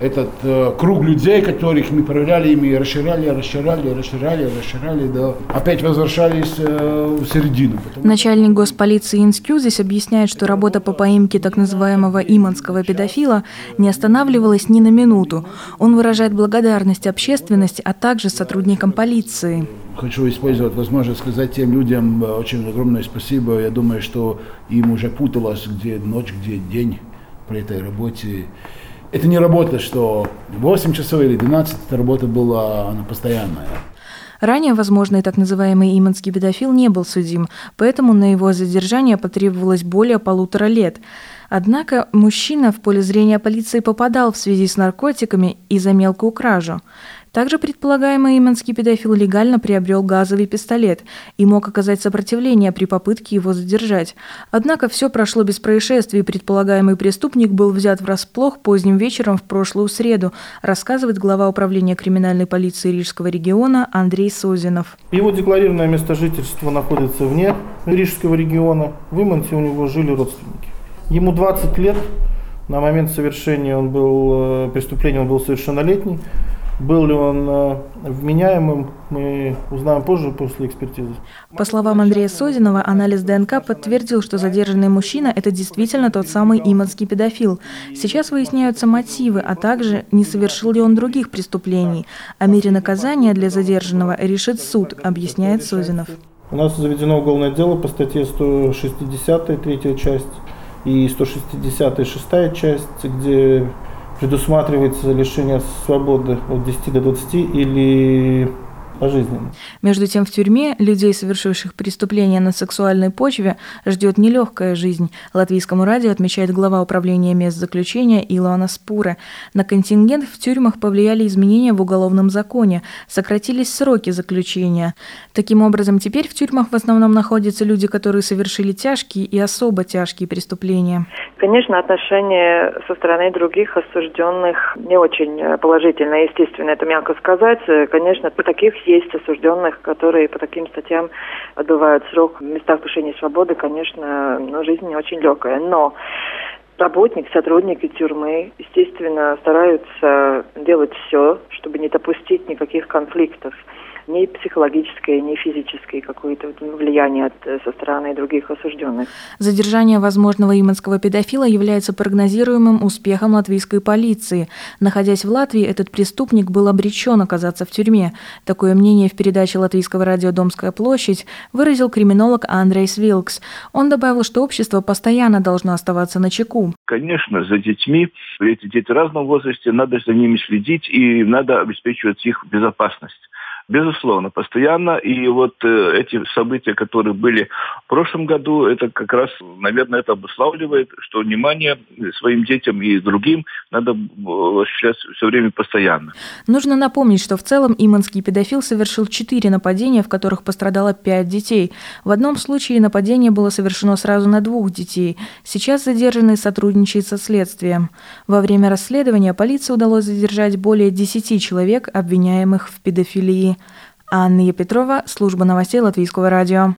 этот круг людей, которых мы проверяли, ими расширяли, да, опять возвращались в середину. Начальник госполиции Инскюзис объясняет, что работа по поимке так называемого иманского педофила не останавливалась ни на минуту. Он выражает благодарность общественности, а также сотрудникам полиции. Хочу использовать возможность сказать тем людям очень огромное спасибо. Я думаю, что им уже путалось, где ночь, где день при этой работе. Это не работа, что 8 часов или 12, эта работа была, она постоянная. Ранее возможный так называемый иманский педофил не был судим, поэтому на его задержание потребовалось более 1,5 лет. Однако мужчина в поле зрения полиции попадал в связи с наркотиками и за мелкую кражу. Также предполагаемый иманский педофил легально приобрел газовый пистолет и мог оказать сопротивление при попытке его задержать. Однако все прошло без происшествий, и предполагаемый преступник был взят врасплох поздним вечером в прошлую среду, рассказывает глава управления криминальной полиции Рижского региона Андрей Созинов. Его декларированное место жительства находится вне Рижского региона. В Иманте у него жили родственники. Ему 20 лет. На момент совершения преступления он был совершеннолетний. Был ли он вменяемым, мы узнаем позже, после экспертизы. По словам Андрея Созинова, анализ ДНК подтвердил, что задержанный мужчина – это действительно тот самый иманский педофил. Сейчас выясняются мотивы, а также, не совершил ли он других преступлений. О мере наказания для задержанного решит суд, объясняет Созинов. У нас заведено уголовное дело по статье 160, 3 часть, и 160, 6 часть, где предусматривается лишение свободы от 10 до 20 или пожизненно. Между тем, в тюрьме людей, совершивших преступления на сексуальной почве, ждет нелегкая жизнь. Латвийскому радио отмечает глава управления мест заключения Илона Спуре. На контингент в тюрьмах повлияли изменения в уголовном законе, сократились сроки заключения. Таким образом, теперь в тюрьмах в основном находятся люди, которые совершили тяжкие и особо тяжкие преступления. Конечно, отношение со стороны других осужденных не очень положительное, естественно, это мягко сказать. Конечно, таких есть осужденных, которые по таким статьям отбывают срок в местах лишения свободы, конечно, жизнь не очень легкая. Но сотрудники тюрьмы, естественно, стараются делать все, чтобы не допустить никаких конфликтов. Ни психологическое, ни физическое какое-то влияние со стороны других осужденных. Задержание возможного иманского педофила является прогнозируемым успехом латвийской полиции. Находясь в Латвии, этот преступник был обречен оказаться в тюрьме. Такое мнение в передаче Латвийского радио «Домская площадь» выразил криминолог Андрейс Вилкс. Он добавил, что общество постоянно должно оставаться начеку. Конечно, за детьми, эти дети в разном возрасте, надо за ними следить и надо обеспечивать их безопасность. Безусловно, постоянно. И вот эти события, которые были в прошлом году, это как раз, наверное, это обуславливает, что внимание своим детям и другим надо осуществлять все время постоянно. Нужно напомнить, что в целом иманский педофил совершил 4 нападения, в которых пострадало 5 детей. В одном случае нападение было совершено сразу на 2 детей. Сейчас задержанный сотрудничает со следствием. Во время расследования полиции удалось задержать более 10 человек, обвиняемых в педофилии. Анна Петрова, служба новостей Латвийского радио.